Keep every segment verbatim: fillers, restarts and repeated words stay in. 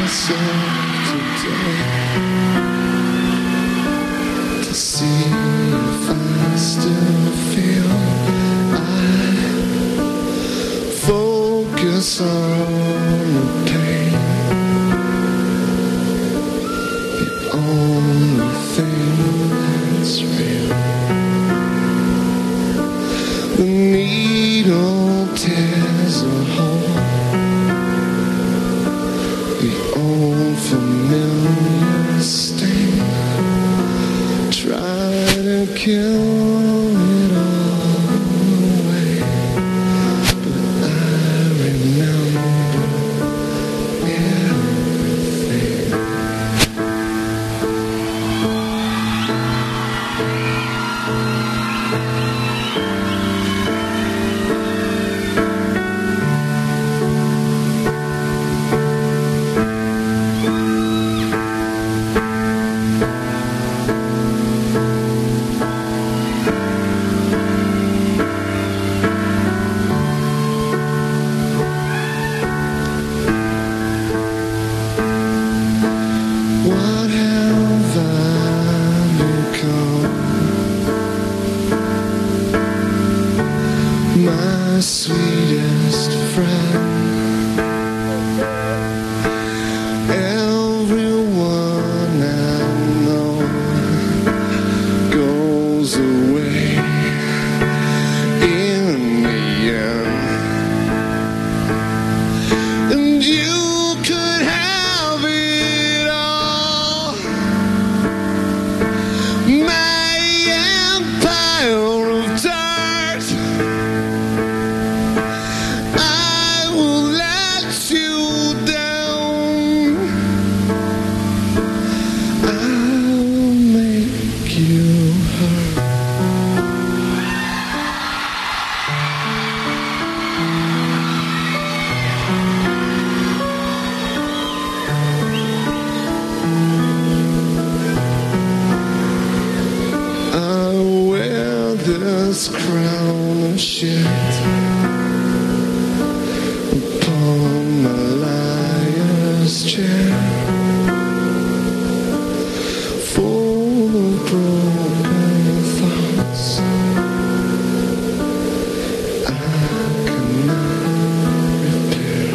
myself today to see if I still feel. I focus on the pain, the only thing that's real. The needle tears a hole, the old familiar sting. Try to kill it all away, but I remember everything. What have I become? My sweetest friend. Everyone I know goes away in the end, and you could have it all. My empire of dirt, I will let you down. I will make you hurt. I wear this crown of shit upon my liar's chair, full of broken thoughts I cannot repair.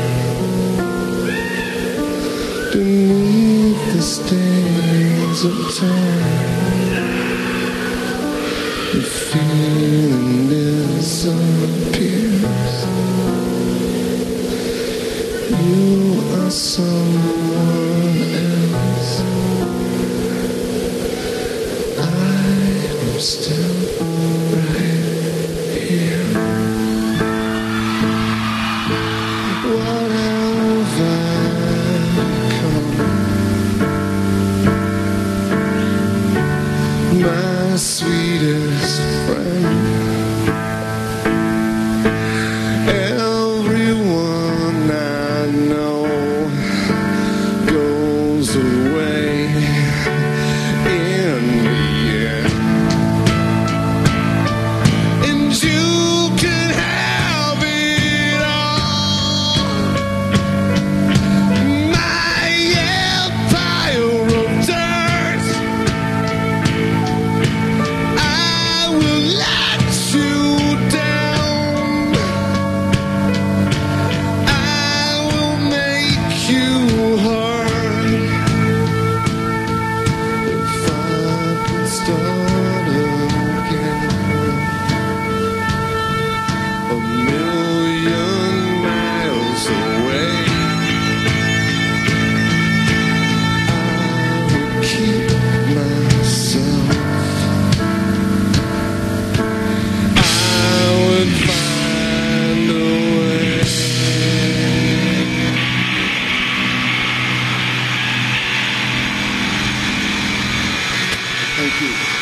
Beneath the stains of time, the feeling disappears. You are someone else. I am still right here. What have I become? My sweetest friend. Everyone I know goes away in the end, and you can have it all. My empire of dirt, I will let you down. I will make you hurt. If I could start again, a million miles away, I would keep myself. I would find a way. Thank you.